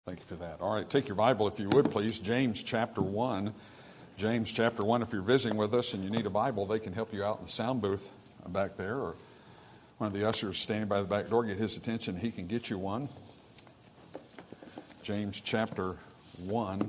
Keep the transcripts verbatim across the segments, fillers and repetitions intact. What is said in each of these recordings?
Thank you for that. All right, take your Bible, if you would, please. James chapter one. James chapter one. If you're visiting with us and you need a Bible, they can help you out in the sound booth back there, or one of the ushers standing by the back door, get his attention. He can get you one. James chapter one.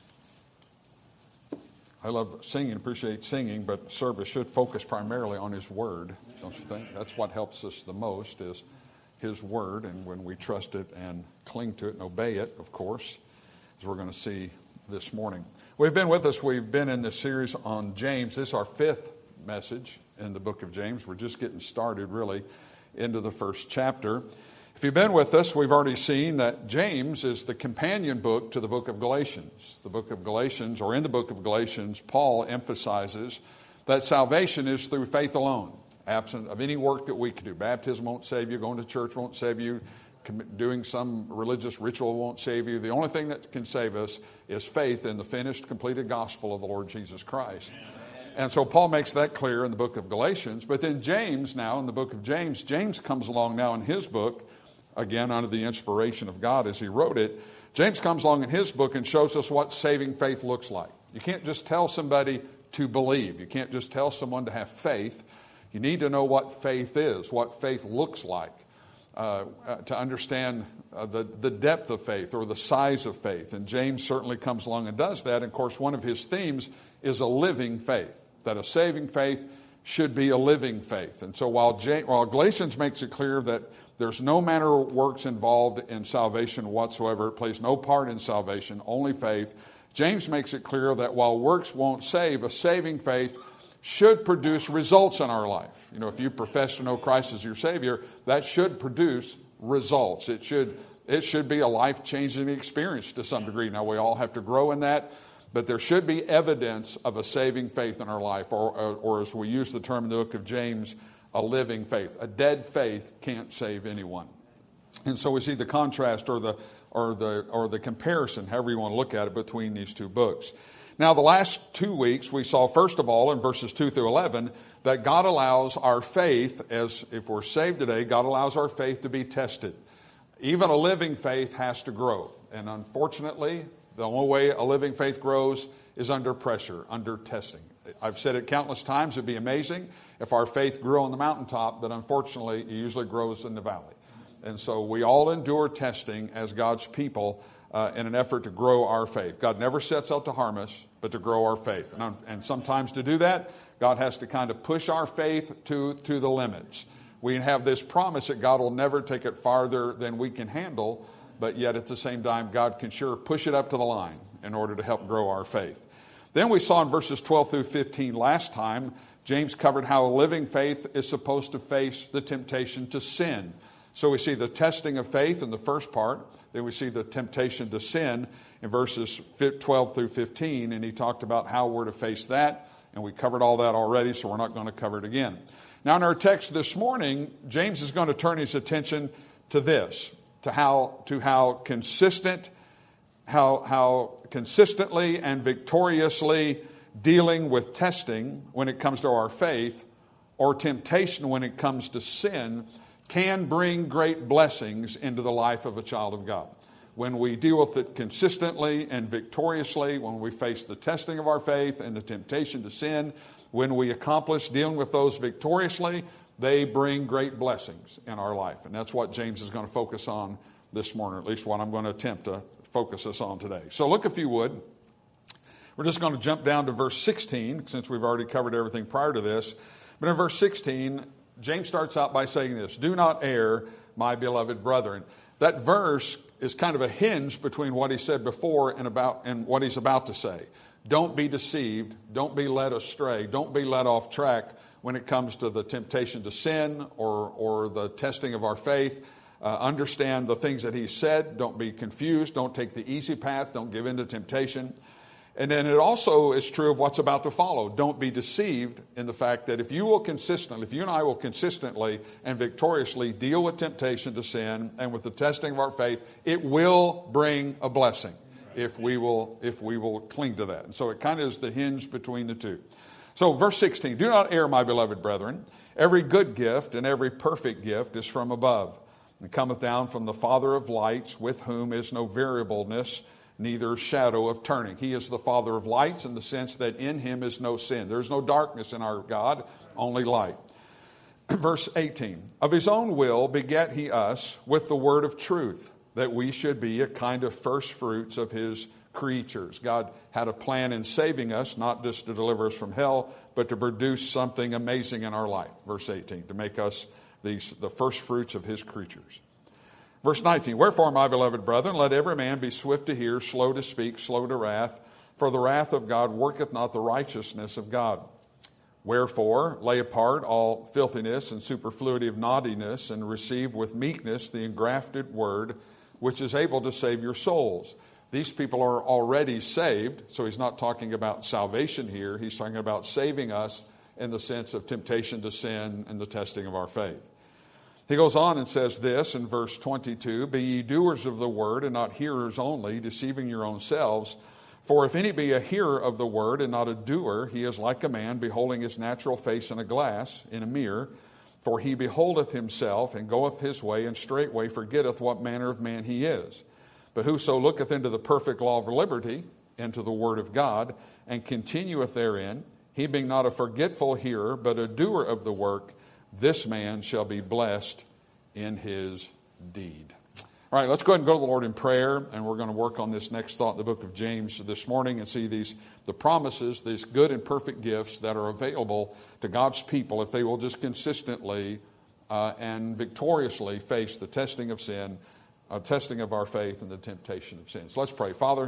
I love singing, appreciate singing, but service should focus primarily on His Word, don't you think? That's what helps us the most, is His Word, and when we trust it and cling to it and obey it, of course, as we're going to see this morning. We've been with us, we've been in this series on James. This is our fifth message in the book of James. We're just getting started, really, into the first chapter. If you've been with us, we've already seen that James is the companion book to the book of Galatians. The book of Galatians, or in the book of Galatians, Paul emphasizes that salvation is through faith alone, absent of any work that we can do. Baptism won't save you. Going to church won't save you. Doing some religious ritual won't save you. The only thing that can save us is faith in the finished, completed gospel of the Lord Jesus Christ. And so Paul makes that clear in the book of Galatians. But then James, now in the book of James, James comes along now in his book, again under the inspiration of God as he wrote it. James comes along in his book and shows us what saving faith looks like. You can't just tell somebody to believe. You can't just tell someone to have faith. You need to know what faith is, what faith looks like, uh, uh, to understand uh, the, the depth of faith or the size of faith. And James certainly comes along and does that. And of course, one of his themes is a living faith, that a saving faith should be a living faith. And so while, James, while Galatians makes it clear that there's no manner of works involved in salvation whatsoever, it plays no part in salvation, only faith, James makes it clear that while works won't save, a saving faith should produce results in our life. You know, if you profess to know Christ as your Savior, that should produce results. It should it should be a life-changing experience to some degree. Now, we all have to grow in that, but there should be evidence of a saving faith in our life, or, or, or as we use the term in the book of James, a living faith. A dead faith can't save anyone. And so we see the contrast or the or the or the comparison, however you want to look at it, between these two books. Now, the last two weeks, we saw, first of all, in verses two through eleven, that God allows our faith, as if we're saved today, God allows our faith to be tested. Even a living faith has to grow. And unfortunately, the only way a living faith grows is under pressure, under testing. I've said it countless times, it'd be amazing if our faith grew on the mountaintop, but unfortunately, it usually grows in the valley. And so we all endure testing as God's people, Uh, in an effort to grow our faith. God never sets out to harm us, but to grow our faith. And, and sometimes to do that, God has to kind of push our faith to, to the limits. We have this promise that God will never take it farther than we can handle, but yet at the same time, God can sure push it up to the line in order to help grow our faith. Then we saw in verses twelve through fifteen last time, James covered how a living faith is supposed to face the temptation to sin. So we see the testing of faith in the first part. Then we see the temptation to sin in verses twelve through fifteen, and he talked about how we're to face that, and we covered all that already, so we're not going to cover it again. Now in our text this morning, James is going to turn his attention to this, to how to how consistent, how how consistently and victoriously dealing with testing when it comes to our faith, or temptation when it comes to sin, can bring great blessings into the life of a child of God. When we deal with it consistently and victoriously, when we face the testing of our faith and the temptation to sin, when we accomplish dealing with those victoriously, they bring great blessings in our life. And that's what James is going to focus on this morning, at least what I'm going to attempt to focus us on today. So look, if you would, we're just going to jump down to verse sixteen, since we've already covered everything prior to this. But in verse sixteen, James starts out by saying this: "Do not err, my beloved brethren." That verse is kind of a hinge between what he said before and about and what he's about to say. Don't be deceived. Don't be led astray. Don't be led off track when it comes to the temptation to sin or, or the testing of our faith. Uh, understand the things that he said. Don't be confused. Don't take the easy path. Don't give in to temptation. And then it also is true of what's about to follow. Don't be deceived in the fact that if you will consistently, if you and I will consistently and victoriously deal with temptation to sin and with the testing of our faith, it will bring a blessing if we will, if we will cling to that. And so it kind of is the hinge between the two. So verse sixteen, "Do not err, my beloved brethren. Every good gift and every perfect gift is from above, and cometh down from the Father of lights, with whom is no variableness, neither shadow of turning. He is the Father of lights in the sense that in him is no sin. There's no darkness in our God, only light. Verse eighteen, of his own will begat he us with the word of truth, that we should be a kind of first fruits of his creatures. God had a plan in saving us, not just to deliver us from hell, but to produce something amazing in our life. Verse eighteen, to make us these the first fruits of his creatures. Verse nineteen, wherefore, my beloved brethren, let every man be swift to hear, slow to speak, slow to wrath, for the wrath of God worketh not the righteousness of God. Wherefore, lay apart all filthiness and superfluity of naughtiness, and receive with meekness the engrafted word, which is able to save your souls. These people are already saved, so he's not talking about salvation here. He's talking about saving us in the sense of temptation to sin and the testing of our faith. He goes on and says this in verse twenty-two, be ye doers of the word and not hearers only, deceiving your own selves. For if any be a hearer of the word and not a doer, he is like a man beholding his natural face in a glass, in a mirror. For he beholdeth himself, and goeth his way, and straightway forgetteth what manner of man he is. But whoso looketh into the perfect law of liberty, into the word of God, and continueth therein, he being not a forgetful hearer, but a doer of the work, this man shall be blessed in his deed. All right, let's go ahead and go to the Lord in prayer, and we're going to work on this next thought in the book of James this morning and see these the promises, these good and perfect gifts that are available to God's people if they will just consistently uh, and victoriously face the testing of sin, uh, testing of our faith, and the temptation of sin. So let's pray. Father,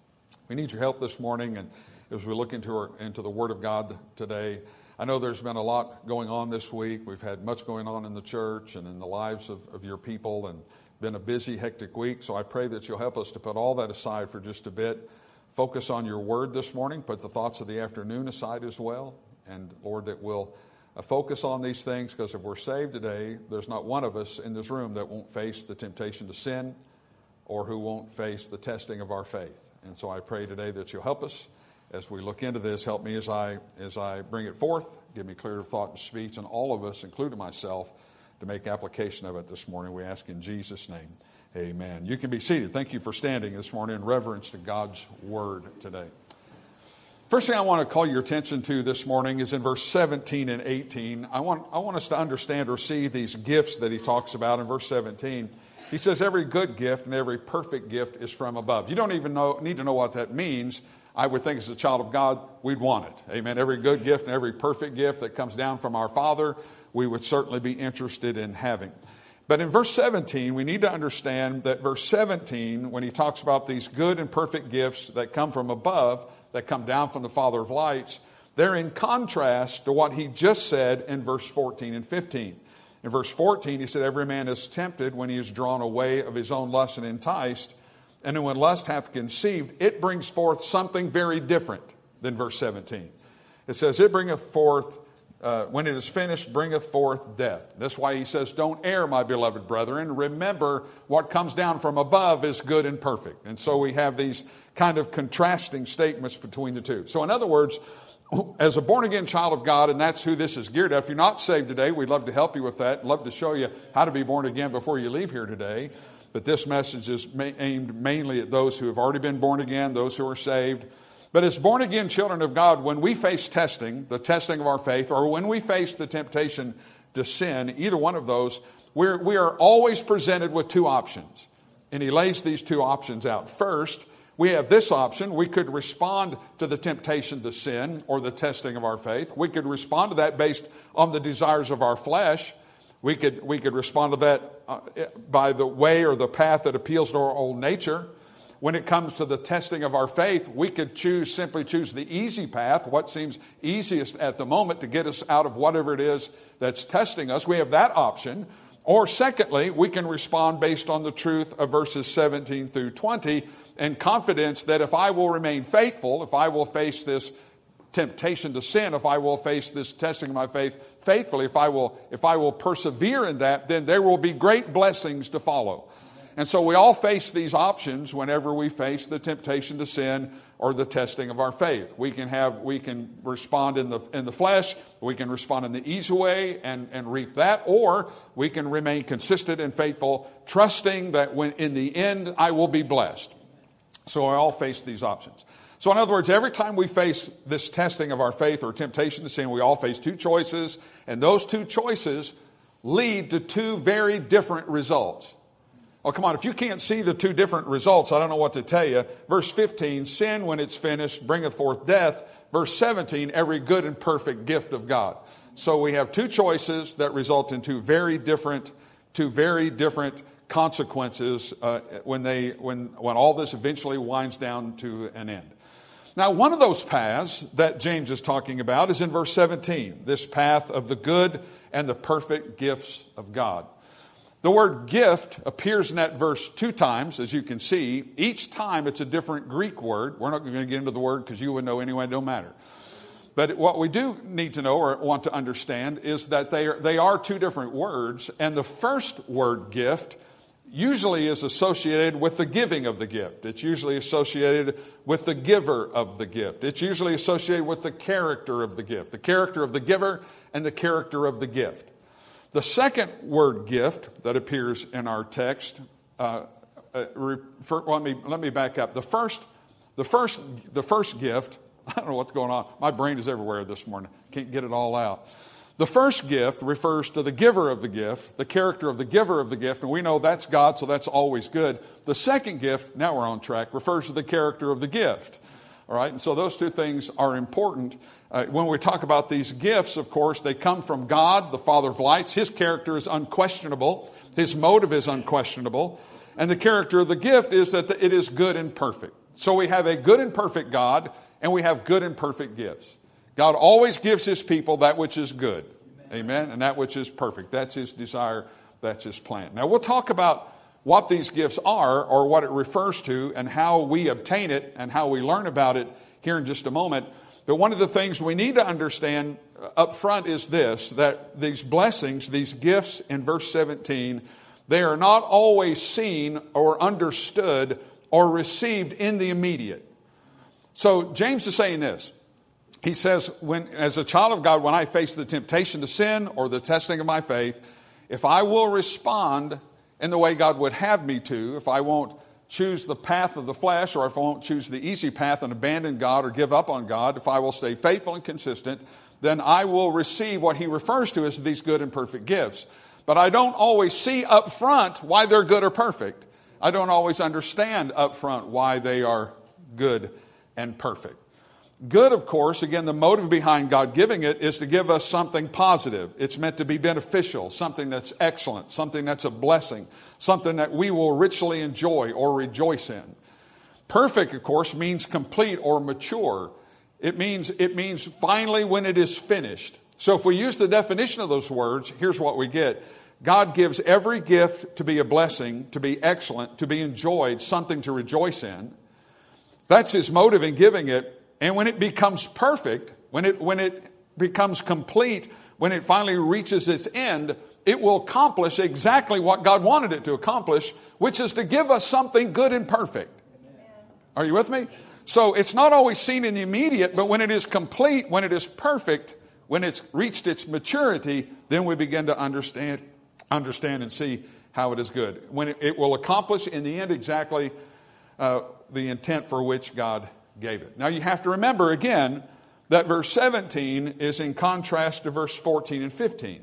we need your help this morning, and as we look into our, into the Word of God today, I know there's been a lot going on this week. We've had much going on in the church and in the lives of, of your people, and been a busy, hectic week, so I pray that you'll help us to put all that aside for just a bit. Focus on your word this morning. Put the thoughts of the afternoon aside as well. And, Lord, that we'll uh, focus on these things, because if we're saved today, there's not one of us in this room that won't face the temptation to sin or who won't face the testing of our faith. And so I pray today that you'll help us as we look into this. Help me as I, as I bring it forth. Give me clear thought and speech, and all of us, including myself, to make application of it this morning. We ask in Jesus' name, amen. You can be seated. Thank you for standing this morning in reverence to God's word today. First thing I want to call your attention to this morning is in verse seventeen and eighteen. I want, I want us to understand or see these gifts that he talks about in verse seventeen. He says every good gift and every perfect gift is from above. You don't even know, need to know what that means. I would think as a child of God, we'd want it. Amen. Every good gift and every perfect gift that comes down from our Father, we would certainly be interested in having. But in verse seventeen, we need to understand that verse seventeen, when he talks about these good and perfect gifts that come from above, that come down from the Father of lights, they're in contrast to what he just said in verse fourteen and fifteen. In verse fourteen, he said, every man is tempted when he is drawn away of his own lust and enticed. And when lust hath conceived, it brings forth something very different than verse seventeen. It says, it bringeth forth, uh, when it is finished, bringeth forth death. That's why he says, don't err, my beloved brethren. Remember, what comes down from above is good and perfect. And so we have these kind of contrasting statements between the two. So in other words, as a born-again child of God, and that's who this is geared at. If you're not saved today, we'd love to help you with that. Love to show you how to be born again before you leave here today. But this message is ma- aimed mainly at those who have already been born again, those who are saved. But as born-again children of God, when we face testing, the testing of our faith, or when we face the temptation to sin, either one of those, we're, we are always presented with two options. And he lays these two options out. First, we have this option. We could respond to the temptation to sin or the testing of our faith. We could respond to that based on the desires of our flesh. We could we could respond to that uh, by the way or the path that appeals to our old nature. When it comes to the testing of our faith, we could choose simply choose the easy path, what seems easiest at the moment to get us out of whatever it is that's testing us. We have that option. Or secondly, we can respond based on the truth of verses seventeen through twenty and confidence that if I will remain faithful, if I will face this temptation to sin, if I will face this testing of my faith faithfully, if I will, if I will persevere in that, then there will be great blessings to follow. And so we all face these options whenever we face the temptation to sin or the testing of our faith. We can have, we can respond in the in the flesh, we can respond in the easy way and, and reap that, or we can remain consistent and faithful, trusting that when in the end I will be blessed. So I all face these options. So in other words, every time we face this testing of our faith or temptation to sin, we all face two choices, and those two choices lead to two very different results. Oh, come on, if you can't see the two different results, I don't know what to tell you. Verse fifteen, sin when it's finished bringeth forth death. Verse seventeen, every good and perfect gift of God. So we have two choices that result in two very different, two very different consequences uh, when they when when all this eventually winds down to an end. Now, one of those paths that James is talking about is in verse seventeen, this path of the good and the perfect gifts of God. The word gift appears in that verse two times, as you can see. Each time it's a different Greek word. We're not going to get into the word because you would know anyway, it don't matter. But what we do need to know or want to understand is that they are, they are two different words, and the first word, gift, usually is associated with the giving of the gift. It's usually associated with the giver of the gift. It's usually associated with the character of the gift, the character of the giver and the character of the gift. The second word, gift, that appears in our text, uh, uh, refer, let me let me back up. The first, the first, the first gift. I don't know what's going on. My brain is everywhere this morning. Can't get it all out. The first gift refers to the giver of the gift, the character of the giver of the gift, and we know that's God, so that's always good. The second gift, now we're on track, refers to the character of the gift. All right, and so those two things are important. Uh, when we talk about these gifts, of course, they come from God, the Father of lights. His character is unquestionable. His motive is unquestionable. And the character of the gift is that it is good and perfect. So we have a good and perfect God, and we have good and perfect gifts. God always gives His people that which is good. Amen. Amen. And that which is perfect. That's His desire. That's His plan. Now we'll talk about what these gifts are or what it refers to and how we obtain it and how we learn about it here in just a moment. But one of the things we need to understand up front is this, that these blessings, these gifts in verse seventeen, they are not always seen or understood or received in the immediate. So James is saying this. He says, when, as a child of God, when I face the temptation to sin or the testing of my faith, if I will respond in the way God would have me to, if I won't choose the path of the flesh, or if I won't choose the easy path and abandon God or give up on God, if I will stay faithful and consistent, then I will receive what he refers to as these good and perfect gifts. But I don't always see up front why they're good or perfect. I don't always understand up front why they are good and perfect. Good, of course, again, the motive behind God giving it is to give us something positive. It's meant to be beneficial, something that's excellent, something that's a blessing, something that we will richly enjoy or rejoice in. Perfect, of course, means complete or mature. It means, it means finally when it is finished. So if we use the definition of those words, here's what we get. God gives every gift to be a blessing, to be excellent, to be enjoyed, something to rejoice in. That's His motive in giving it. And when it becomes perfect, when it, when it becomes complete, when it finally reaches its end, it will accomplish exactly what God wanted it to accomplish, which is to give us something good and perfect. Amen. Are you with me? So it's not always seen in the immediate, but when it is complete, when it is perfect, when it's reached its maturity, then we begin to understand, understand and see how it is good. When it, it will accomplish in the end exactly uh, the intent for which God gave it. Now you have to remember again that verse seventeen is in contrast to verse fourteen and fifteen.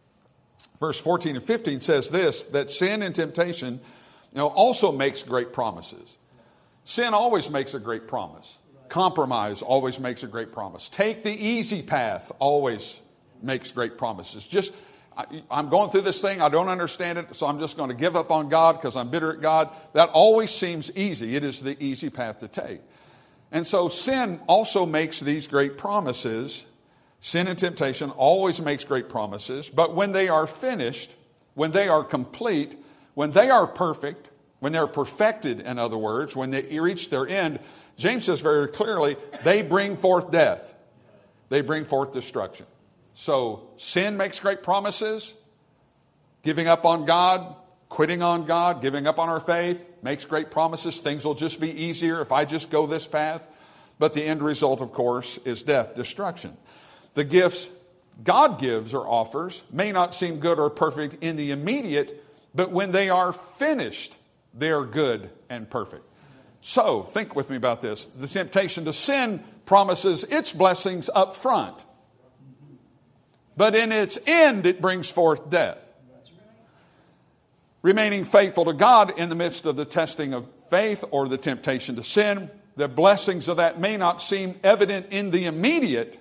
Verse fourteen and fifteen says this, that sin and temptation, you know, also makes great promises. Sin always makes a great promise. Compromise always makes a great promise. Take the easy path always makes great promises. Just, I, I'm going through this thing, I don't understand it, so I'm just going to give up on God because I'm bitter at God. That always seems easy. It is the easy path to take. And so sin also makes these great promises. Sin and temptation always makes great promises. But when they are finished, when they are complete, when they are perfect, when they're perfected, in other words, when they reach their end, James says very clearly, they bring forth death. They bring forth destruction. So sin makes great promises. Giving up on God, quitting on God, giving up on our faith, makes great promises. Things will just be easier if I just go this path. But the end result, of course, is death, destruction. The gifts God gives or offers may not seem good or perfect in the immediate, but when they are finished, they are good and perfect. So, think with me about this. The temptation to sin promises its blessings up front, but in its end, it brings forth death. Remaining faithful to God in the midst of the testing of faith or the temptation to sin, the blessings of that may not seem evident in the immediate,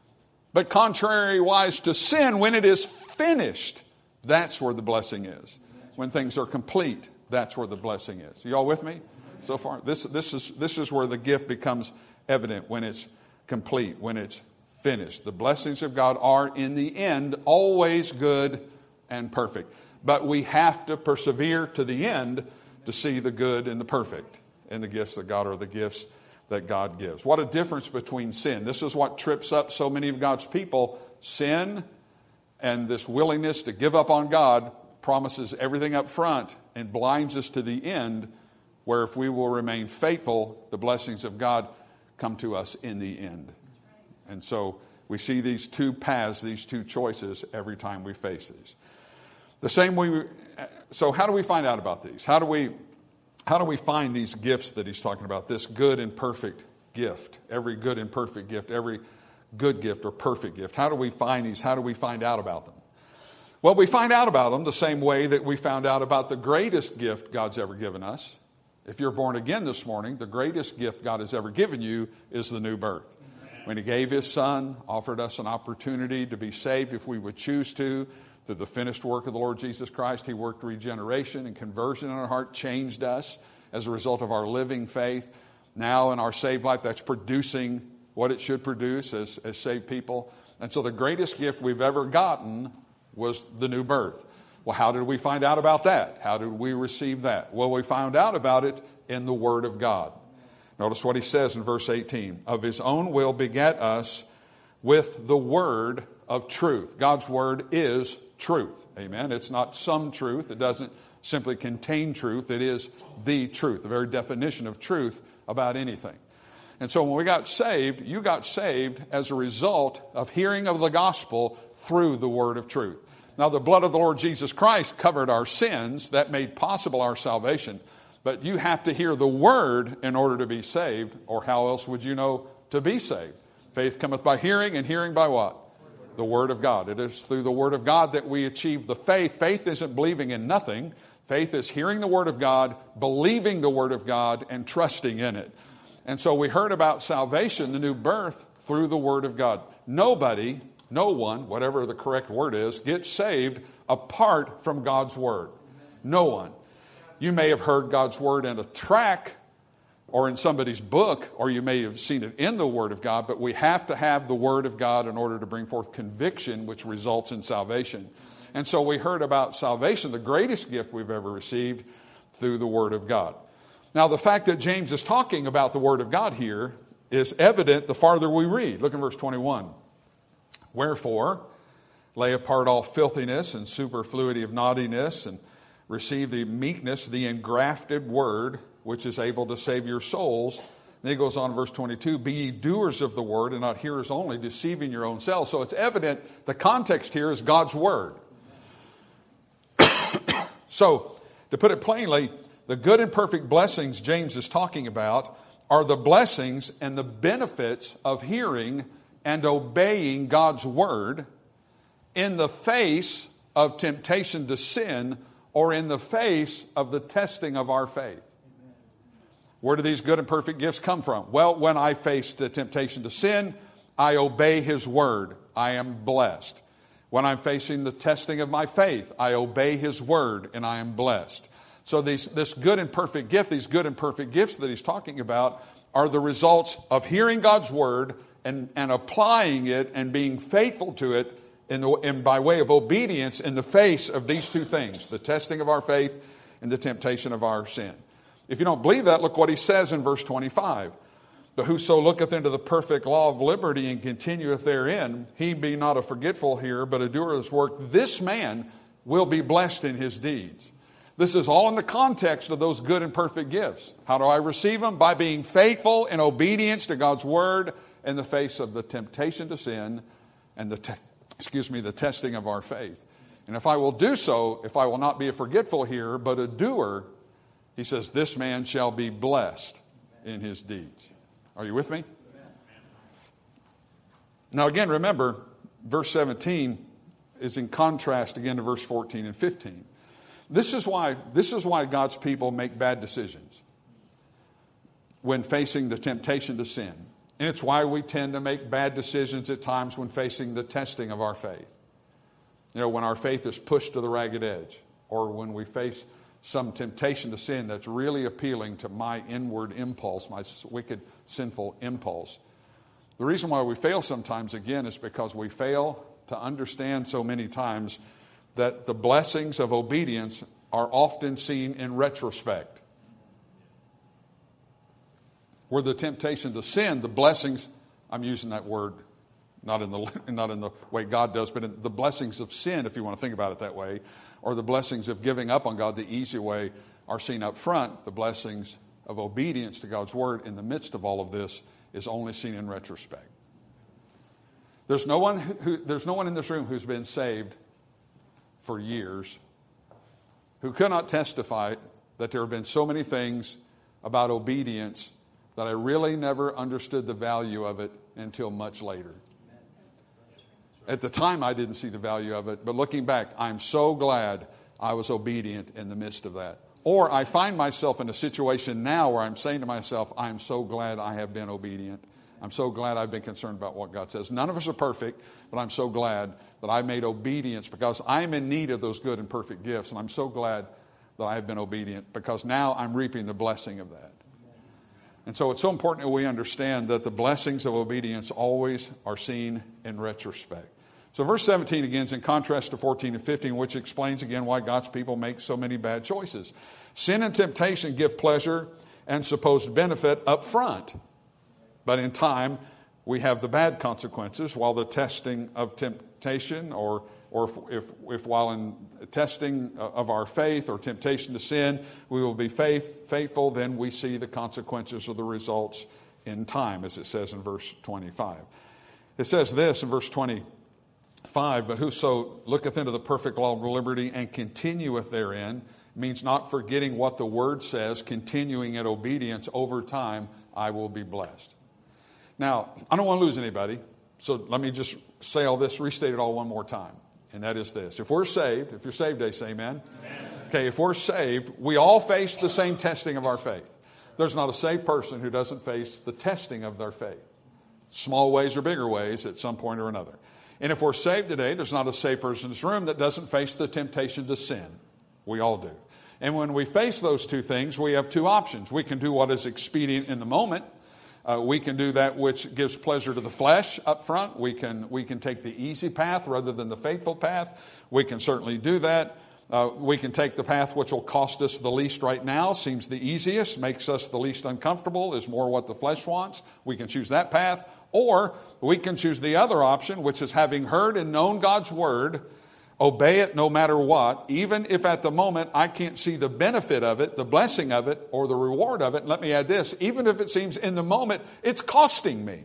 but contrariwise to sin, when it is finished, that's where the blessing is. When things are complete, that's where the blessing is. You all with me? So far, this, this is, this is where the gift becomes evident, when it's complete, when it's finished. The blessings of God are, in the end, always good and perfect. But we have to persevere to the end to see the good and the perfect in the gifts of God, or the gifts that God gives. What a difference between sin. This is what trips up so many of God's people. Sin and this willingness to give up on God promises everything up front and blinds us to the end, where if we will remain faithful, the blessings of God come to us in the end. And so we see these two paths, these two choices every time we face these. The same way. So how do we find out about these? How do we, how do we find these gifts that he's talking about? This good and perfect gift, every good and perfect gift, every good gift or perfect gift. How do we find these? How do we find out about them? Well, we find out about them the same way that we found out about the greatest gift God's ever given us. If you're born again this morning, the greatest gift God has ever given you is the new birth. When he gave his son, offered us an opportunity to be saved if we would choose to, through the finished work of the Lord Jesus Christ. He worked regeneration and conversion in our heart, changed us as a result of our living faith. Now in our saved life, that's producing what it should produce as, as saved people. And so the greatest gift we've ever gotten was the new birth. Well, how did we find out about that? How did we receive that? Well, we found out about it in the Word of God. Notice what he says in verse eighteen. Of his own will begat us with the word of truth. God's word is truth. Amen. It's not some truth. It doesn't simply contain truth. It is the truth, the very definition of truth about anything. And so when we got saved, you got saved as a result of hearing of the gospel through the word of truth. Now, the blood of the Lord Jesus Christ covered our sins. That made possible our salvation. But you have to hear the word in order to be saved, or how else would you know to be saved? Faith cometh by hearing, and hearing by what? The word of God. It is through the word of God that we achieve the faith. Faith isn't believing in nothing. Faith is hearing the word of God, believing the word of God, and trusting in it. And so we heard about salvation, the new birth, through the word of God. Nobody, no one, whatever the correct word is, gets saved apart from God's word. No one. You may have heard God's word in a tract or in somebody's book, or you may have seen it in the word of God, but we have to have the word of God in order to bring forth conviction, which results in salvation. And so we heard about salvation, the greatest gift we've ever received, through the word of God. Now, the fact that James is talking about the word of God here is evident the farther we read. Look in verse twenty-one. Wherefore, lay apart all filthiness and superfluity of naughtiness, and receive the meekness, the engrafted word, which is able to save your souls. Then he goes on in verse twenty-two, be ye doers of the word and not hearers only, deceiving your own selves. So it's evident the context here is God's word. So, to put it plainly, the good and perfect blessings James is talking about are the blessings and the benefits of hearing and obeying God's word in the face of temptation to sin, or in the face of the testing of our faith. Where do these good and perfect gifts come from? Well, when I face the temptation to sin, I obey his word. I am blessed. When I'm facing the testing of my faith, I obey his word and I am blessed. So these, this good and perfect gift, these good and perfect gifts that he's talking about are the results of hearing God's word and, and applying it and being faithful to it in, the, in by way of obedience in the face of these two things, the testing of our faith and the temptation of our sin. If you don't believe that, look what he says in verse twenty-five. But whoso looketh into the perfect law of liberty and continueth therein, he be not a forgetful hearer, but a doer of his work, this man will be blessed in his deeds. This is all in the context of those good and perfect gifts. How do I receive them? By being faithful in obedience to God's word in the face of the temptation to sin and the, te- excuse me, the testing of our faith. And if I will do so, if I will not be a forgetful hearer, but a doer, he says, this man shall be blessed in his deeds. Are you with me? Now again, remember, verse seventeen is in contrast again to verse fourteen and fifteen. This is why, this is why God's people make bad decisions when facing the temptation to sin. And it's why we tend to make bad decisions at times when facing the testing of our faith. You know, when our faith is pushed to the ragged edge, or when we face some temptation to sin that's really appealing to my inward impulse, my wicked, sinful impulse. The reason why we fail sometimes, again, is because we fail to understand so many times that the blessings of obedience are often seen in retrospect. Where the temptation to sin, the blessings, I'm using that word not in the not in the way God does, but in the blessings of sin, if you want to think about it that way, or the blessings of giving up on God the easy way, are seen up front. The blessings of obedience to God's word in the midst of all of this is only seen in retrospect. There's no one who, there's no one in this room who's been saved for years who could not testify that there have been so many things about obedience that I really never understood the value of it until much later. At the time, I didn't see the value of it, but looking back, I'm so glad I was obedient in the midst of that. Or I find myself in a situation now where I'm saying to myself, I'm so glad I have been obedient. I'm so glad I've been concerned about what God says. None of us are perfect, but I'm so glad that I made obedience because I'm in need of those good and perfect gifts. And I'm so glad that I have been obedient because now I'm reaping the blessing of that. And so it's so important that we understand that the blessings of obedience always are seen in retrospect. So verse seventeen again is in contrast to fourteen and fifteen, which explains again why God's people make so many bad choices. Sin and temptation give pleasure and supposed benefit up front. But in time, we have the bad consequences, while the testing of temptation, or or if, if, if while in testing of our faith or temptation to sin, we will be faith, faithful, then we see the consequences or the results in time, as it says in verse twenty-five. It says this in verse twenty-five, but whoso looketh into the perfect law of liberty and continueth therein, means not forgetting what the word says, continuing in obedience over time, I will be blessed. Now, I don't want to lose anybody, so let me just say all this, restate it all one more time. And that is this. If we're saved, if you're saved today, say amen. Amen. Okay, if we're saved, we all face the same testing of our faith. There's not a saved person who doesn't face the testing of their faith. Small ways or bigger ways at some point or another. And if we're saved today, there's not a saved person in this room that doesn't face the temptation to sin. We all do. And when we face those two things, we have two options. We can do what is expedient in the moment. Uh, we can do that which gives pleasure to the flesh up front. We can we can take the easy path rather than the faithful path. We can certainly do that. Uh, we can take the path which will cost us the least right now, seems the easiest, makes us the least uncomfortable, is more what the flesh wants. We can choose that path. Or we can choose the other option, which is having heard and known God's word, obey it no matter what, even if at the moment I can't see the benefit of it, the blessing of it, or the reward of it. And let me add this, even if it seems in the moment it's costing me.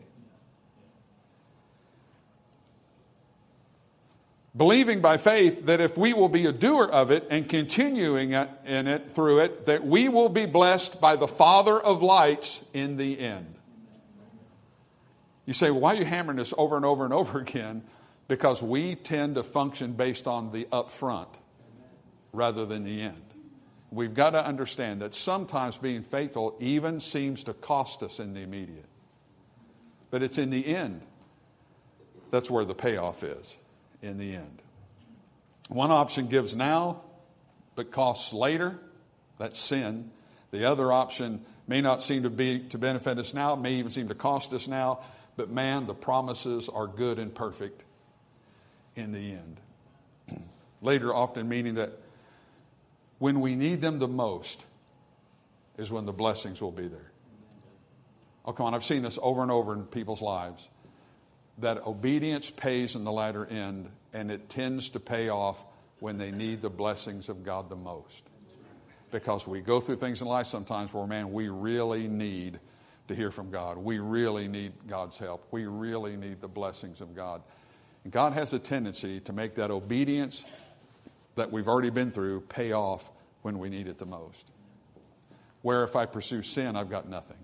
Believing by faith that if we will be a doer of it and continuing in it through it, that we will be blessed by the Father of lights in the end. You say, well, why are you hammering this over and over and over again? Because we tend to function based on the upfront rather than the end. We've got to understand that sometimes being faithful even seems to cost us in the immediate. But it's in the end. That's where the payoff is, in the end. One option gives now, but costs later. That's sin. The other option may not seem to be to benefit us now, may even seem to cost us now. But man, the promises are good and perfect in the end. Later, often meaning that when we need them the most is when the blessings will be there. Oh, come on, I've seen this over and over in people's lives. That obedience pays in the latter end, and it tends to pay off when they need the blessings of God the most. Because we go through things in life sometimes where, man, we really need to hear from God. We really need God's help. We really need the blessings of God. And God has a tendency to make that obedience that we've already been through pay off when we need it the most. Where if I pursue sin, I've got nothing.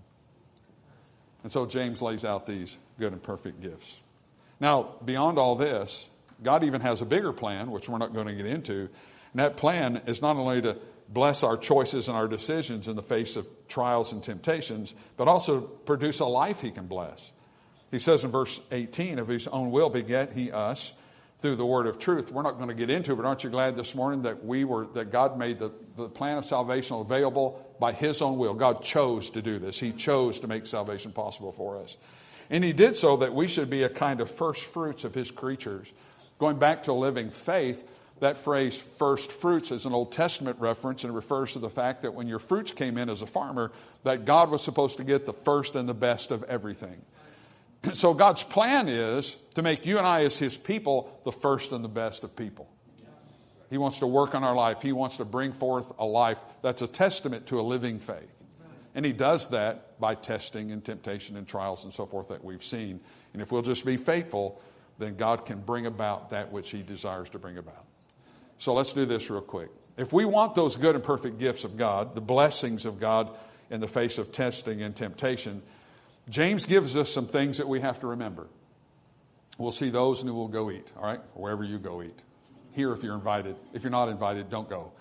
And so James lays out these good and perfect gifts. Now, beyond all this, God even has a bigger plan, which we're not going to get into. And that plan is not only to bless our choices and our decisions in the face of trials and temptations, but also produce a life he can bless. He says in verse eighteen, of his own will beget he us through the word of truth. We're not going to get into it, but aren't you glad this morning that we were, that God made the, the plan of salvation available by his own will? God chose to do this. He chose to make salvation possible for us. And he did so that we should be a kind of first fruits of his creatures. Going back to living faith, that phrase first fruits is an Old Testament reference and refers to the fact that when your fruits came in as a farmer, that God was supposed to get the first and the best of everything. So God's plan is to make you and I as his people the first and the best of people. He wants to work on our life. He wants to bring forth a life that's a testament to a living faith. And he does that by testing and temptation and trials and so forth that we've seen. And if we'll just be faithful, then God can bring about that which he desires to bring about. So let's do this real quick. If we want those good and perfect gifts of God, the blessings of God in the face of testing and temptation, James gives us some things that we have to remember. We'll see those and then we'll go eat, all right? Wherever you go eat. Here if you're invited. If you're not invited, don't go.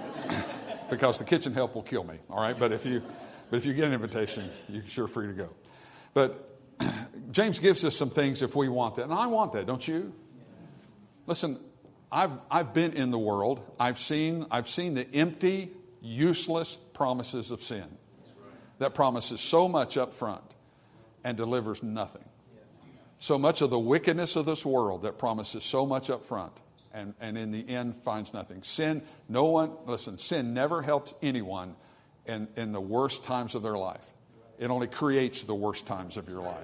Because the kitchen help will kill me, all right? But if you but if you get an invitation, you're sure free to go. But James gives us some things if we want that. And I want that, don't you? Listen, I've I've been in the world. I've seen I've seen the empty, useless promises of sin. That promises so much up front and delivers nothing. So much of the wickedness of this world that promises so much up front and, and in the end finds nothing. Sin, no one, listen, sin never helps anyone in, in the worst times of their life. It only creates the worst times of your life.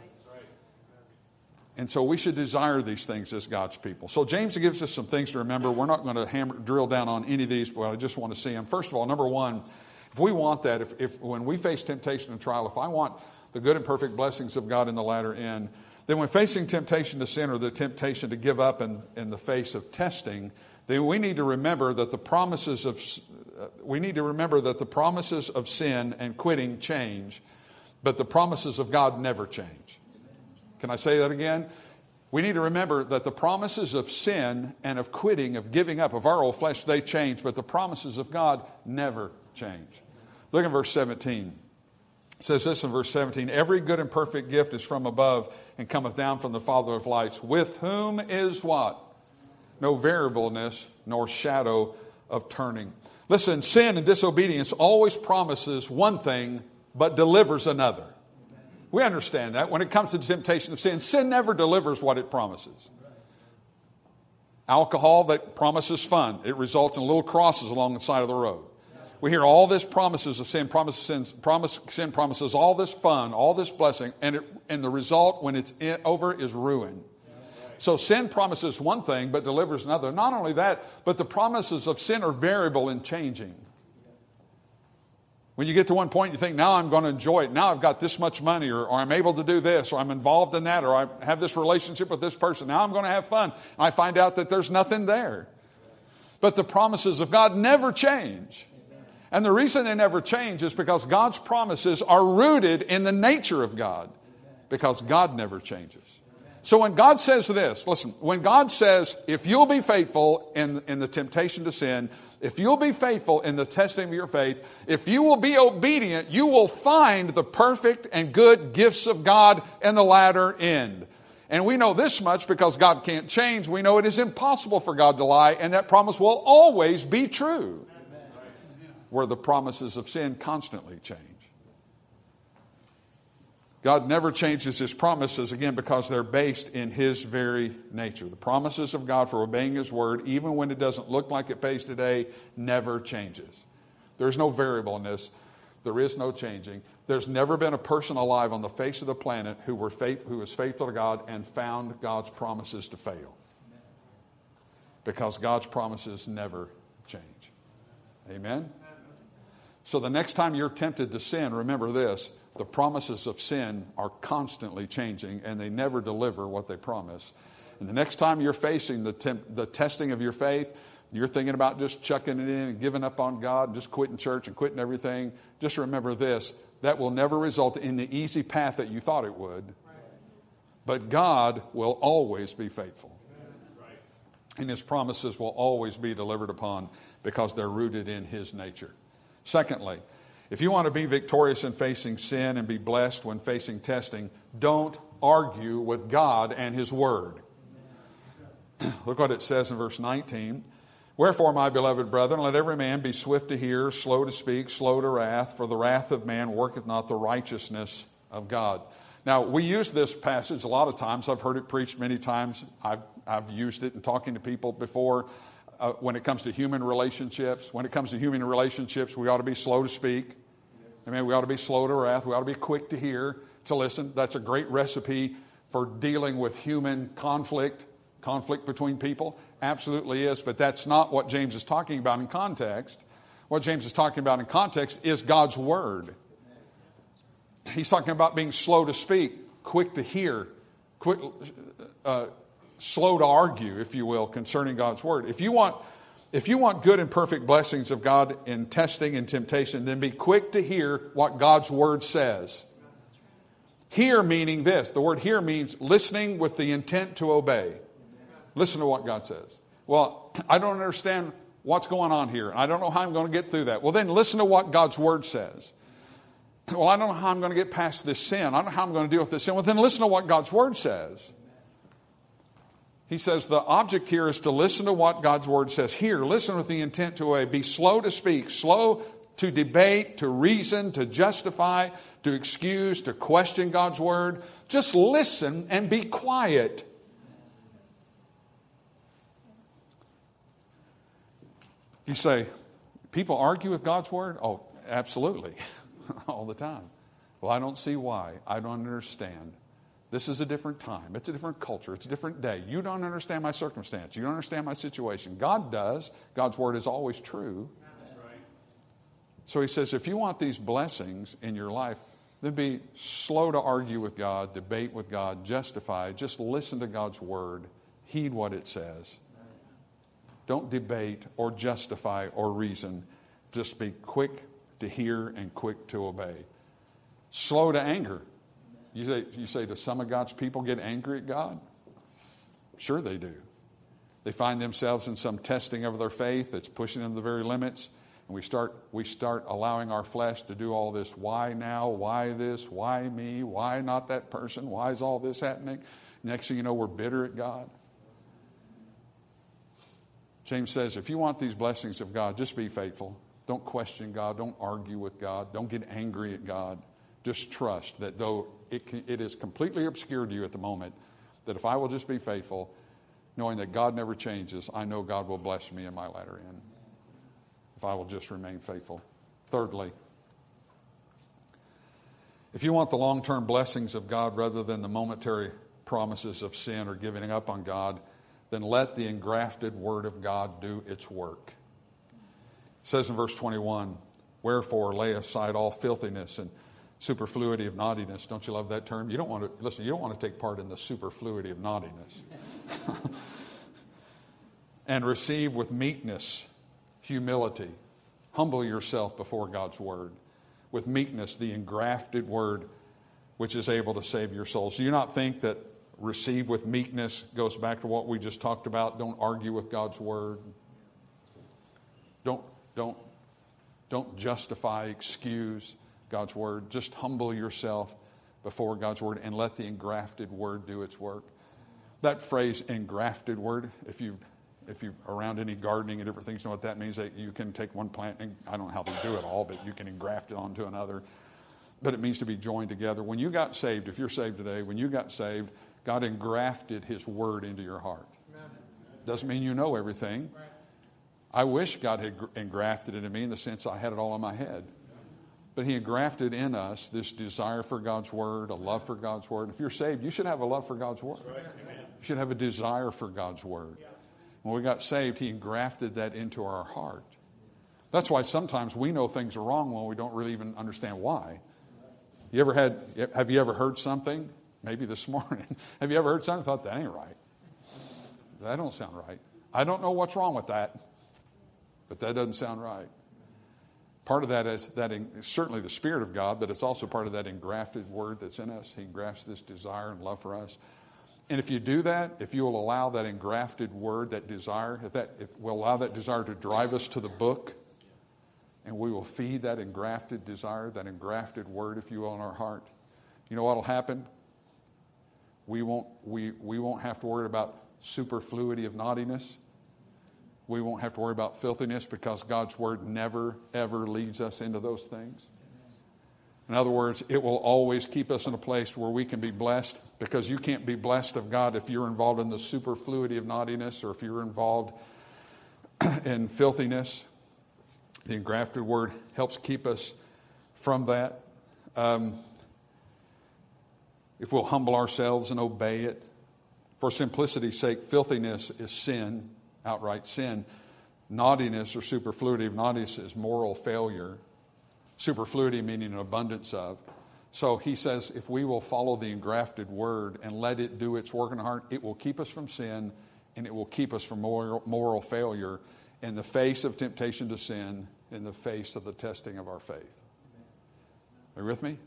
And so we should desire these things as God's people. So James gives us some things to remember. We're not going to hammer, drill down on any of these, but I just want to see them. First of all, number one, if we want that, if, if when we face temptation and trial, if I want the good and perfect blessings of God in the latter end, then when facing temptation to sin or the temptation to give up in, in the face of testing, then we need to remember that the promises of uh, we need to remember that the promises of sin and quitting change, but the promises of God never change. Can I say that again? We need to remember that the promises of sin and of quitting, of giving up of our old flesh, they change, but the promises of God never change. Look at verse seventeen. It says this in verse seventeen, every good and perfect gift is from above and cometh down from the Father of lights, with whom is what? No variableness nor shadow of turning. Listen, sin and disobedience always promises one thing, but delivers another. We understand that. When it comes to the temptation of sin, sin never delivers what it promises. Alcohol that promises fun, it results in little crosses along the side of the road. We hear all this promises of sin, promises sin, promise, sin promises all this fun, all this blessing, and, it, and the result when it's in, over is ruin. So sin promises one thing but delivers another. Not only that, but the promises of sin are variable and changing. When you get to one point, you think, now I'm going to enjoy it. Now I've got this much money, or, or I'm able to do this, or I'm involved in that, or I have this relationship with this person. Now I'm going to have fun. And I find out that there's nothing there. But the promises of God never change. And the reason they never change is because God's promises are rooted in the nature of God. Because God never changes. So when God says this, listen, when God says, if you'll be faithful in, in the temptation to sin, if you'll be faithful in the testing of your faith, if you will be obedient, you will find the perfect and good gifts of God in the latter end. And we know this much because God can't change. We know it is impossible for God to lie, and that promise will always be true. Where the promises of sin constantly change. God never changes his promises, again, because they're based in his very nature. The promises of God for obeying his word, even when it doesn't look like it pays today, never changes. There's no variableness. There is no changing. There's never been a person alive on the face of the planet who were faith, who was faithful to God and found God's promises to fail. Because God's promises never change. Amen? So the next time you're tempted to sin, remember this, the promises of sin are constantly changing and they never deliver what they promise. And the next time you're facing the temp- the testing of your faith, you're thinking about just chucking it in and giving up on God and just quitting church and quitting everything, just remember this, that will never result in the easy path that you thought it would. But God will always be faithful. And His promises will always be delivered upon because they're rooted in His nature. Secondly, if you want to be victorious in facing sin and be blessed when facing testing, don't argue with God and His Word. Look what it says in verse nineteen. Wherefore, my beloved brethren, let every man be swift to hear, slow to speak, slow to wrath, for the wrath of man worketh not the righteousness of God. Now, we use this passage a lot of times. I've heard it preached many times. I've, I've used it in talking to people before. Uh, when it comes to human relationships, when it comes to human relationships, we ought to be slow to speak. I mean, we ought to be slow to wrath. We ought to be quick to hear, to listen. That's a great recipe for dealing with human conflict, conflict between people. Absolutely is, but that's not what James is talking about in context. What James is talking about in context is God's Word. He's talking about being slow to speak, quick to hear, quick, uh, slow to argue, if you will, concerning God's Word. If you want, if you want good and perfect blessings of God in testing and temptation, then be quick to hear what God's Word says. Hear meaning this. The word hear means listening with the intent to obey. Listen to what God says. Well, I don't understand what's going on here. I don't know how I'm going to get through that. Well, then listen to what God's Word says. Well, I don't know how I'm going to get past this sin. I don't know how I'm going to deal with this sin. Well, then listen to what God's Word says. He says the object here is to listen to what God's Word says. Here, listen with the intent to obey. Be slow to speak, slow to debate, to reason, to justify, to excuse, to question God's Word. Just listen and be quiet. You say, people argue with God's Word? Oh, absolutely. All the time. Well, I don't see why. I don't understand. This is a different time. It's a different culture. It's a different day. You don't understand my circumstance. You don't understand my situation. God does. God's Word is always true. That's right. So he says, if you want these blessings in your life, then be slow to argue with God, debate with God, justify. Just listen to God's Word. Heed what it says. Don't debate or justify or reason. Just be quick to hear and quick to obey. Slow to anger. You say, you say, do some of God's people get angry at God? Sure they do. They find themselves in some testing of their faith that's pushing them to the very limits. And we start, we start allowing our flesh to do all this. Why now? Why this? Why me? Why not that person? Why is all this happening? Next thing you know, we're bitter at God. James says, if you want these blessings of God, just be faithful. Don't question God. Don't argue with God. Don't get angry at God. Just trust that though it, can, it is completely obscured to you at the moment, that if I will just be faithful, knowing that God never changes, I know God will bless me in my latter end. If I will just remain faithful. Thirdly, if you want the long-term blessings of God rather than the momentary promises of sin or giving up on God, then let the engrafted Word of God do its work. It says in verse twenty-one, wherefore lay aside all filthiness and superfluity of naughtiness. Don't you love that term? You don't want to, listen, you don't want to take part in the superfluity of naughtiness. And receive with meekness, humility. Humble yourself before God's Word. With meekness, the engrafted Word, which is able to save your souls. Do you not think that receive with meekness goes back to what we just talked about? Don't argue with God's Word. Don't, don't, don't justify, excuse God's Word. Just humble yourself before God's Word and let the engrafted Word do its work. That phrase, engrafted Word, if you if you're around any gardening and different things, you know what that means? That you can take one plant, and I don't know how they do it all, but you can engraft it onto another. But it means to be joined together. When you got saved, if you're saved today, when you got saved, God engrafted His Word into your heart. Doesn't mean you know everything. I wish God had engrafted it in me in the sense I had it all in my head. But He engrafted in us this desire for God's Word, a love for God's Word. If you're saved, you should have a love for God's Word. Right. You should have a desire for God's Word. Yeah. When we got saved, He engrafted that into our heart. That's why sometimes we know things are wrong when we don't really even understand why. You ever had, have you ever heard something? Maybe this morning. Have you ever heard something and thought, that ain't right? That don't sound right. I don't know what's wrong with that, but that doesn't sound right. Part of that is that in, certainly the Spirit of God, but it's also part of that engrafted word that's in us. He engrafts this desire and love for us. And if you do that, if you will allow that engrafted word, that desire, if that if we'll allow that desire to drive us to the book, and we will feed that engrafted desire, that engrafted word, if you will, in our heart, you know what will happen? We won't we we won't have to worry about superfluity of naughtiness. We won't have to worry about filthiness because God's word never, ever leads us into those things. In other words, it will always keep us in a place where we can be blessed, because you can't be blessed of God if you're involved in the superfluity of naughtiness or if you're involved in filthiness. The engrafted word helps keep us from that. Um, if we'll humble ourselves and obey it. For simplicity's sake, filthiness is sin, outright sin. Naughtiness or superfluity of naughtiness is moral failure. Superfluity meaning an abundance of. So he says if we will follow the engrafted word and let it do its work in our heart, it will keep us from sin and it will keep us from moral, moral failure in the face of temptation to sin, in the face of the testing of our faith. Are you with me?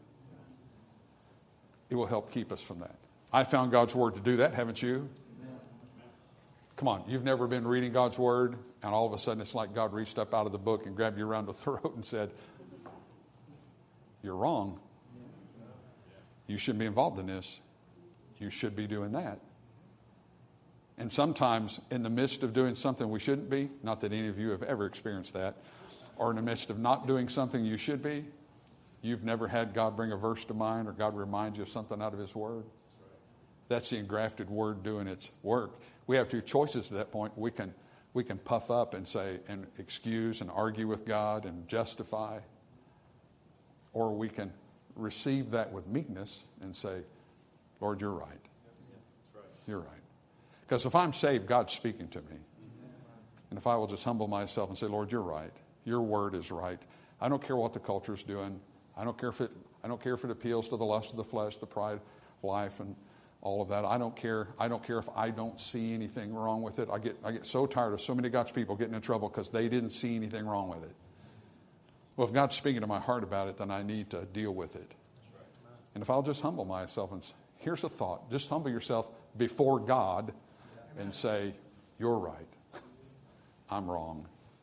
It will help keep us from that. I found God's word to do that, haven't you? Come on, you've never been reading God's word, and all of a sudden it's like God reached up out of the book and grabbed you around the throat and said, you're wrong. You shouldn't be involved in this. You should be doing that. And sometimes in the midst of doing something we shouldn't be, not that any of you have ever experienced that, or in the midst of not doing something you should be, you've never had God bring a verse to mind or God remind you of something out of his word. That's the engrafted word doing its work. We have two choices at that point. We can we can puff up and say and excuse and argue with God and justify. Or we can receive that with meekness and say, Lord, you're right. You're right. Because if I'm saved, God's speaking to me. And if I will just humble myself and say, Lord, you're right. Your word is right. I don't care what the culture's doing. I don't care if it I don't care if it appeals to the lust of the flesh, the pride of life, and all of that. I don't care. I don't care if I don't see anything wrong with it. I get I get so tired of so many God's people getting in trouble because they didn't see anything wrong with it. Well, if God's speaking to my heart about it, then I need to deal with it. And if I'll just humble myself and say, here's a thought. Just humble yourself before God and say, you're right. I'm wrong.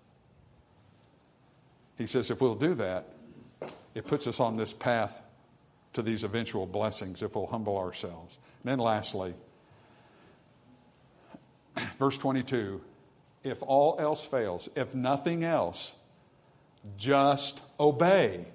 He says if we'll do that, it puts us on this path to these eventual blessings if we'll humble ourselves. And then lastly, verse twenty-two, if all else fails, if nothing else, just obey.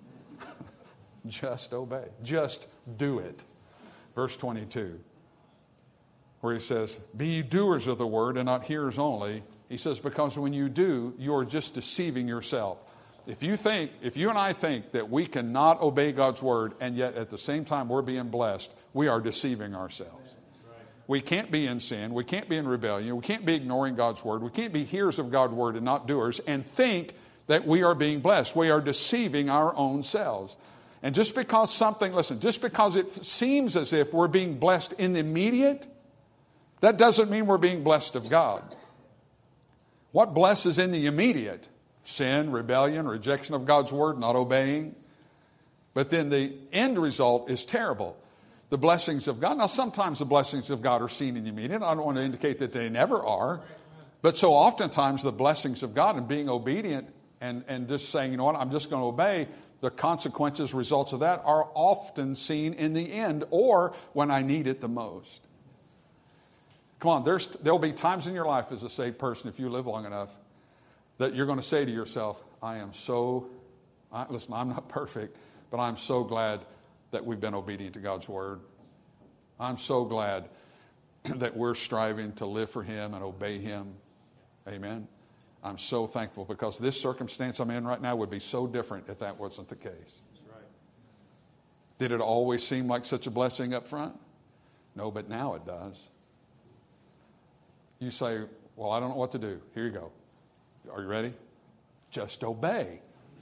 Just obey. Just do it. Verse twenty-two, where he says, be ye doers of the word and not hearers only. He says, because when you do, you are just deceiving yourself. If you think, if you and I think that we cannot obey God's word and yet at the same time we're being blessed, we are deceiving ourselves. We can't be in sin. We can't be in rebellion. We can't be ignoring God's word. We can't be hearers of God's word and not doers and think that we are being blessed. We are deceiving our own selves. And just because something, listen, just because it seems as if we're being blessed in the immediate, that doesn't mean we're being blessed of God. What blesses in the immediate? Sin, rebellion, rejection of God's word, not obeying. But then the end result is terrible. The blessings of God. Now, sometimes the blessings of God are seen in the immediate. I don't want to indicate that they never are. But so oftentimes the blessings of God and being obedient and, and just saying, you know what, I'm just going to obey, the consequences, results of that are often seen in the end or when I need it the most. Come on, there's, there'll be times in your life as a saved person, if you live long enough, that you're going to say to yourself, I am so, I, listen, I'm not perfect, but I'm so glad that we've been obedient to God's word. I'm so glad that we're striving to live for him and obey him. Amen. I'm so thankful because this circumstance I'm in right now would be so different if that wasn't the case. That's right. Did it always seem like such a blessing up front? No, but now it does. You say, well, I don't know what to do. Here you go. Are you ready? Just obey.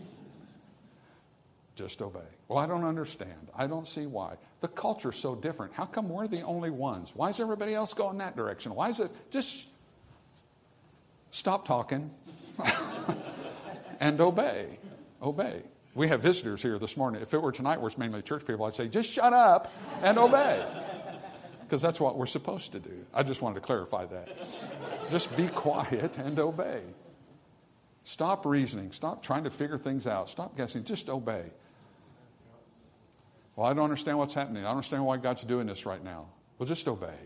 Just obey. Well, I don't understand. I don't see why. The culture's so different. How come we're the only ones? Why is everybody else going that direction? Why is it? Just stop talking and obey. Obey. We have visitors here this morning. If it were tonight where it's mainly church people, I'd say, just shut up and obey. Because that's what we're supposed to do. I just wanted to clarify that. Just be quiet and obey. Stop reasoning. Stop trying to figure things out. Stop guessing. Just obey. Well, I don't understand what's happening. I don't understand why God's doing this right now. Well, just obey.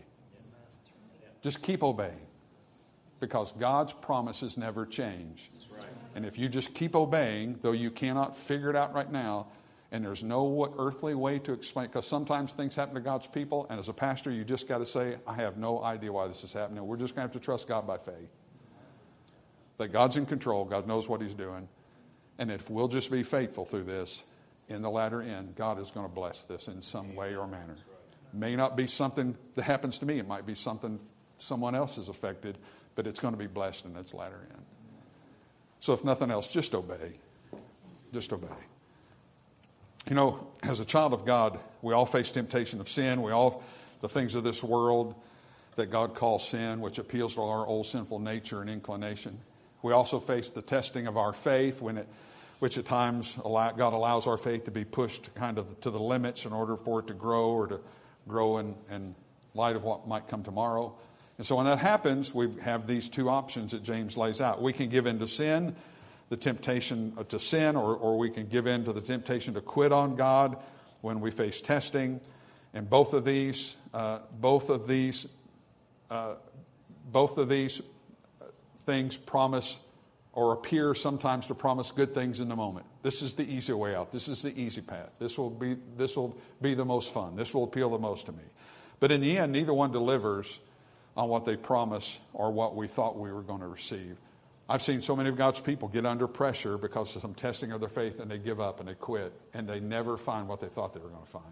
Just keep obeying. Because God's promises never change. And if you just keep obeying, though you cannot figure it out right now, and there's no earthly way to explain, because sometimes things happen to God's people, and as a pastor, you just got to say, I have no idea why this is happening. We're just going to have to trust God by faith. That God's in control. God knows what He's doing. And if we'll just be faithful through this, in the latter end, God is going to bless this in some way or manner. It may not be something that happens to me. It might be something someone else is affected, but it's going to be blessed in its latter end. So if nothing else, just obey. Just obey. You know, as a child of God, we all face temptation of sin. We all, the things of this world that God calls sin, which appeals to our old sinful nature and inclination. We also face the testing of our faith, when it, which at times allow, God allows our faith to be pushed kind of to the limits in order for it to grow or to grow in, in light of what might come tomorrow. And so when that happens, we have these two options that James lays out. We can give in to sin, the temptation to sin, or, or we can give in to the temptation to quit on God when we face testing. And both of these, uh, both of these, uh, both of these things promise or appear sometimes to promise good things in the moment. This is the easy way out. This is the easy path. This will be, this will be the most fun. This will appeal the most to me. But in the end, neither one delivers on what they promise or what we thought we were going to receive. I've seen so many of God's people get under pressure because of some testing of their faith, and they give up and they quit, and they never find what they thought they were going to find.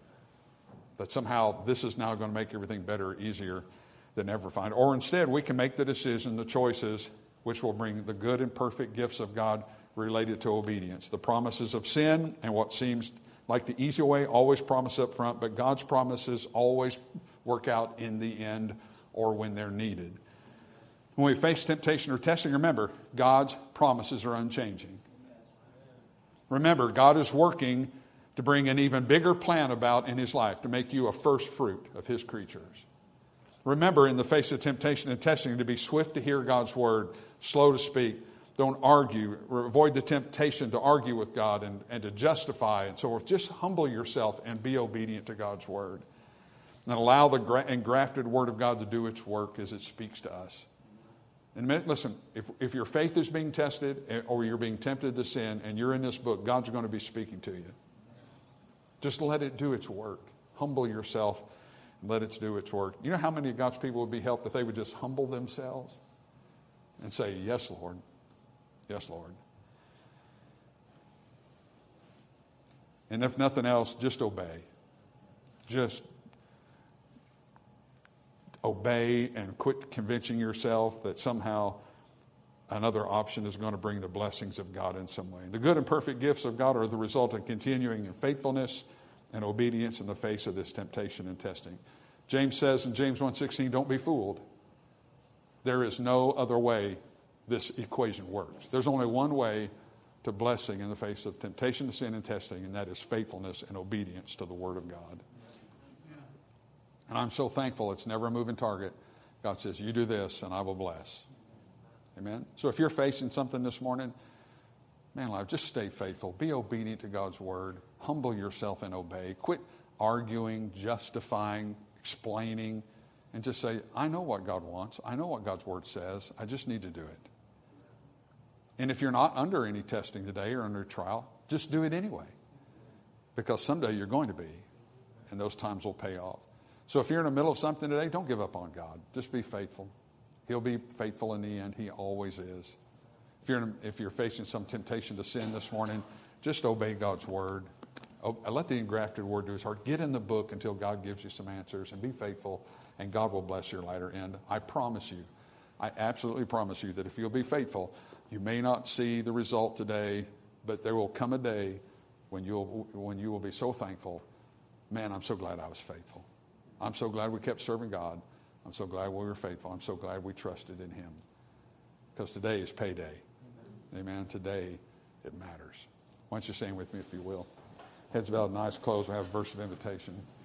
That somehow this is now going to make everything better or easier than ever find. Or instead, we can make the decision, the choices, which will bring the good and perfect gifts of God related to obedience. The promises of sin and what seems like the easy way always promise up front, but God's promises always work out in the end or when they're needed. When we face temptation or testing, remember, God's promises are unchanging. Remember, God is working to bring an even bigger plan about in His life, to make you a first fruit of His creatures. Remember, in the face of temptation and testing, to be swift to hear God's word, slow to speak. Don't argue. Avoid the temptation to argue with God and, and to justify and so forth. Just humble yourself and be obedient to God's word. And allow the gra- engrafted word of God to do its work as it speaks to us. And listen, if, if your faith is being tested or you're being tempted to sin and you're in this book, God's going to be speaking to you. Just let it do its work. Humble yourself and let it do its work. You know how many of God's people would be helped if they would just humble themselves and say, yes, Lord. Yes, Lord. And if nothing else, just obey. Just obey and quit convincing yourself that somehow another option is going to bring the blessings of God in some way. The good and perfect gifts of God are the result of continuing in faithfulness and obedience in the face of this temptation and testing. James says in James one sixteen, don't be fooled. There is no other way this equation works. There's only one way to blessing in the face of temptation to sin and testing, and that is faithfulness and obedience to the Word of God. And I'm so thankful it's never a moving target. God says, you do this and I will bless. Amen? So if you're facing something this morning, man, life, just stay faithful. Be obedient to God's word. Humble yourself and obey. Quit arguing, justifying, explaining, and just say, I know what God wants. I know what God's word says. I just need to do it. And if you're not under any testing today or under trial, just do it anyway. Because someday you're going to be, and those times will pay off. So if you're in the middle of something today, don't give up on God. Just be faithful. He'll be faithful in the end. He always is. If you're in, if you're facing some temptation to sin this morning, just obey God's word. Oh, let the engrafted word do His heart. Get in the book until God gives you some answers, and be faithful, and God will bless your latter end. I promise you, I absolutely promise you that if you'll be faithful, You may not see the result today, but there will come a day when you'll when you will be so thankful. Man, I'm so glad I was faithful. I'm so glad we kept serving God. I'm so glad we were faithful. I'm so glad we trusted in Him. Because today is payday. Amen. Amen. Today it matters. Why don't you stand with me if you will? Heads bowed and eyes closed. We have a verse of invitation.